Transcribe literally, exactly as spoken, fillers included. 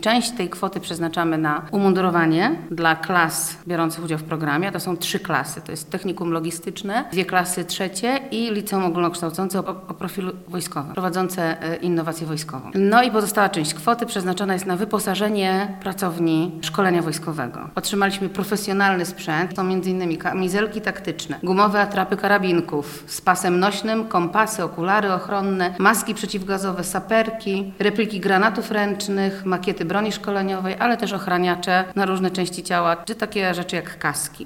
Część tej kwoty przeznaczamy na umundurowanie dla klas biorących udział w programie. To są trzy klasy. To jest technikum logistyczne, dwie klasy trzecie i liceum ogólnokształcące o, o profilu wojskowym, prowadzące innowację wojskową. No i pozostała część kwoty przeznaczona jest na wyposażenie pracowni szkolenia wojskowego. Otrzymaliśmy profesjonalny sprzęt. To między innymi kamizelki taktyczne, gumowe atrapy karabinków z pasem nośnym, kompasy, okulary ochronne, maski przeciwgazowe, saperki, repliki granatów ręcznych, makiety broni szkoleniowej, ale też ochraniacze na różne części ciała, czy takie rzeczy jak kaski.